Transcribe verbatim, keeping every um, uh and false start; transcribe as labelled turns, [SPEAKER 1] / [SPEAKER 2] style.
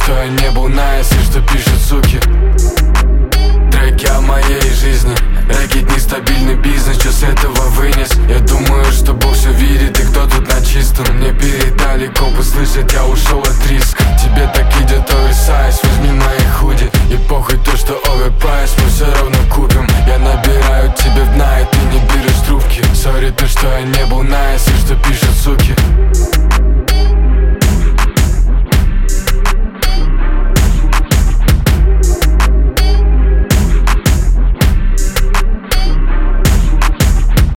[SPEAKER 1] кто я не был, на если что пишут суки. Треки о моей жизни, рэкет нестабильный бизнес, что с этого вынес? Я думаю, что Бог все видит и кто тут на чистом. Мне передали компы, слышать, я ушел от риска. Тебе так идет